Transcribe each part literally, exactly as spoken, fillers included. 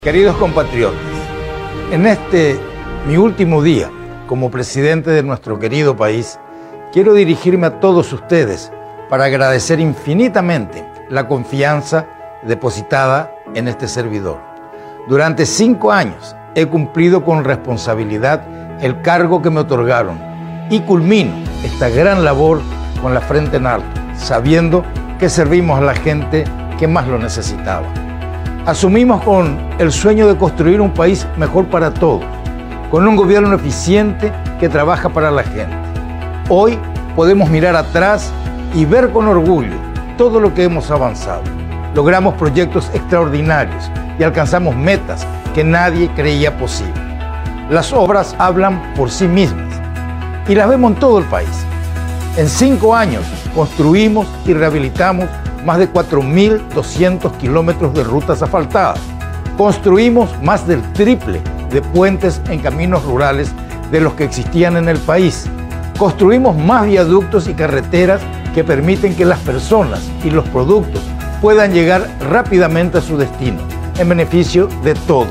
Queridos compatriotas, en este mi último día como presidente de nuestro querido país, quiero dirigirme a todos ustedes para agradecer infinitamente la confianza depositada en este servidor. Durante cinco años he cumplido con responsabilidad el cargo que me otorgaron y culmino esta gran labor con la frente en alto, sabiendo que servimos a la gente que más lo necesitaba. Asumimos con el sueño de construir un país mejor para todos, con un gobierno eficiente que trabaja para la gente. Hoy podemos mirar atrás y ver con orgullo todo lo que hemos avanzado. Logramos proyectos extraordinarios y alcanzamos metas que nadie creía posible. Las obras hablan por sí mismas y las vemos en todo el país. En cinco años construimos y rehabilitamos más de cuatro mil doscientos kilómetros de rutas asfaltadas. Construimos más del triple de puentes en caminos rurales de los que existían en el país. Construimos más viaductos y carreteras que permiten que las personas y los productos puedan llegar rápidamente a su destino, en beneficio de todos.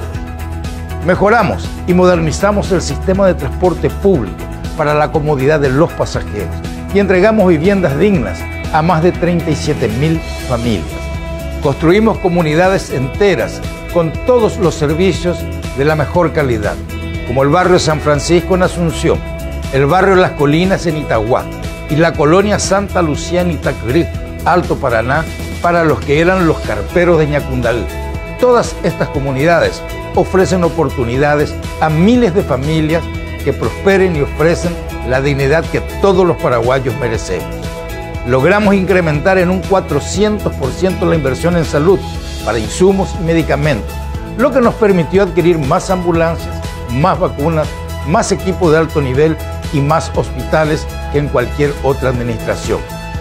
Mejoramos y modernizamos el sistema de transporte público para la comodidad de los pasajeros y entregamos viviendas dignas a más de treinta y siete mil familias. Construimos comunidades enteras con todos los servicios de la mejor calidad, como el barrio San Francisco en Asunción, el barrio Las Colinas en Itagua y la colonia Santa Lucía en Itacrí, Alto Paraná, para los que eran los carperos de Ñacundal. Todas estas comunidades ofrecen oportunidades a miles de familias que prosperen y ofrecen la dignidad que todos los paraguayos merecemos. Logramos incrementar en un cuatrocientos por ciento la inversión en salud para insumos y medicamentos, lo que nos permitió adquirir más ambulancias, más vacunas, más equipos de alto nivel y más hospitales que en cualquier otra administración.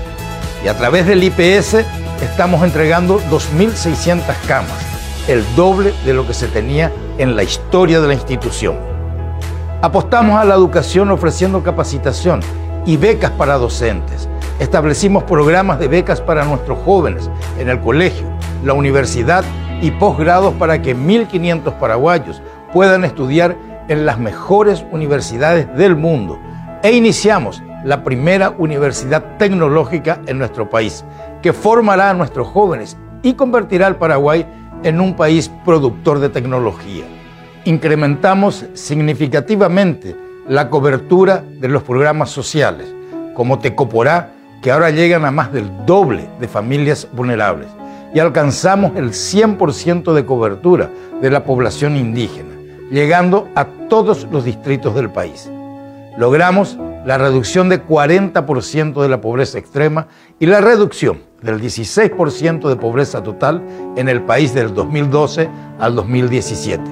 Y a través del I P S estamos entregando dos mil seiscientas camas, el doble de lo que se tenía en la historia de la institución. Apostamos a la educación ofreciendo capacitación y becas para docentes. Establecimos programas de becas para nuestros jóvenes en el colegio, la universidad y posgrados para que mil quinientos paraguayos puedan estudiar en las mejores universidades del mundo. E iniciamos la primera universidad tecnológica en nuestro país, que formará a nuestros jóvenes y convertirá al Paraguay en un país productor de tecnología. Incrementamos significativamente la cobertura de los programas sociales, como Tecoporá, que ahora llegan a más del doble de familias vulnerables, y alcanzamos el cien por ciento de cobertura de la población indígena, llegando a todos los distritos del país. Logramos la reducción de cuarenta por ciento de la pobreza extrema y la reducción del dieciséis por ciento de pobreza total en el país del dos mil doce al dos mil diecisiete.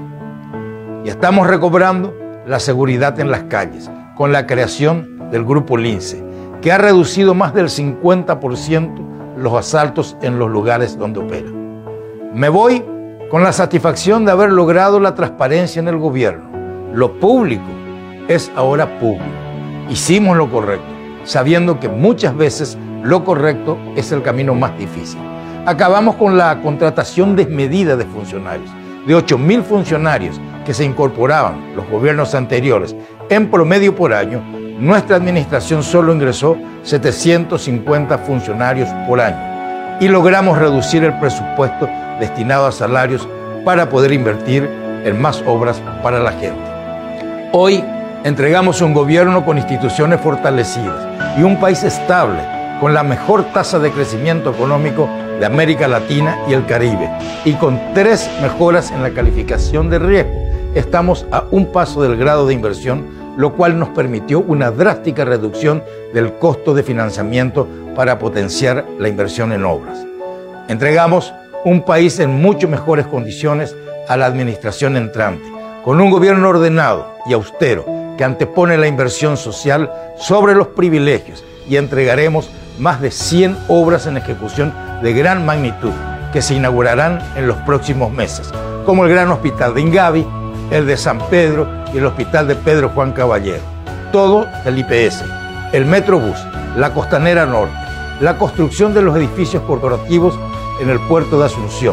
Y estamos recobrando la seguridad en las calles con la creación del Grupo Lince, que ha reducido más del cincuenta por ciento los asaltos en los lugares donde opera. Me voy con la satisfacción de haber logrado la transparencia en el gobierno. Lo público es ahora público. Hicimos lo correcto, sabiendo que muchas veces lo correcto es el camino más difícil. Acabamos con la contratación desmedida de funcionarios, de ocho mil funcionarios que se incorporaban los gobiernos anteriores en promedio por año. Nuestra administración solo ingresó setecientos cincuenta funcionarios por año y logramos reducir el presupuesto destinado a salarios para poder invertir en más obras para la gente. Hoy entregamos un gobierno con instituciones fortalecidas y un país estable con la mejor tasa de crecimiento económico de América Latina y el Caribe y con tres mejoras en la calificación de riesgo. Estamos a un paso del grado de inversión, lo cual nos permitió una drástica reducción del costo de financiamiento para potenciar la inversión en obras. Entregamos un país en mucho mejores condiciones a la administración entrante, con un gobierno ordenado y austero que antepone la inversión social sobre los privilegios, y entregaremos más de cien obras en ejecución de gran magnitud que se inaugurarán en los próximos meses, como el Gran Hospital de Ingavi, el de San Pedro y el Hospital de Pedro Juan Caballero. Todo del I P S, el Metrobús, la Costanera Norte, la construcción de los edificios corporativos en el puerto de Asunción,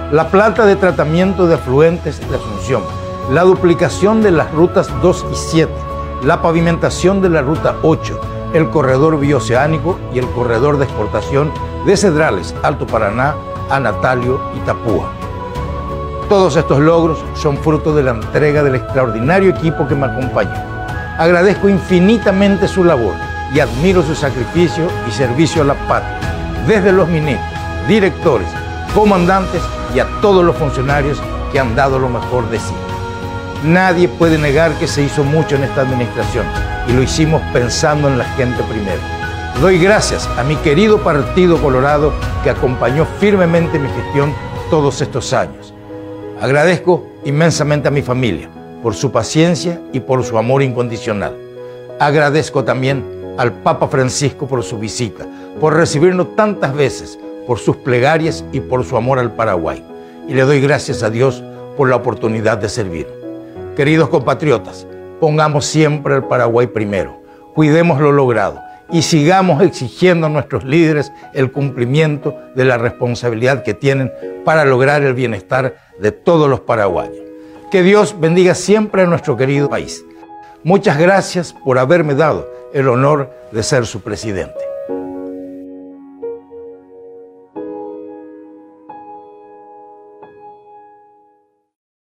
la planta de tratamiento de afluentes de Asunción, la duplicación de las rutas dos y siete, la pavimentación de la ruta ocho, el corredor bioceánico y el corredor de exportación de Cedrales, Alto Paraná, a Natalio y Tapúa. Todos estos logros son fruto de la entrega del extraordinario equipo que me acompañó. Agradezco infinitamente su labor y admiro su sacrificio y servicio a la patria, desde los ministros, directores, comandantes y a todos los funcionarios que han dado lo mejor de sí. Nadie puede negar que se hizo mucho en esta administración y lo hicimos pensando en la gente primero. Doy gracias a mi querido Partido Colorado que acompañó firmemente mi gestión todos estos años. Agradezco inmensamente a mi familia por su paciencia y por su amor incondicional. Agradezco también al Papa Francisco por su visita, por recibirnos tantas veces, por sus plegarias y por su amor al Paraguay. Y le doy gracias a Dios por la oportunidad de servir. Queridos compatriotas, pongamos siempre al Paraguay primero, cuidemos lo logrado y sigamos exigiendo a nuestros líderes el cumplimiento de la responsabilidad que tienen para lograr el bienestar de todos los paraguayos. Que Dios bendiga siempre a nuestro querido país. Muchas gracias por haberme dado el honor de ser su presidente.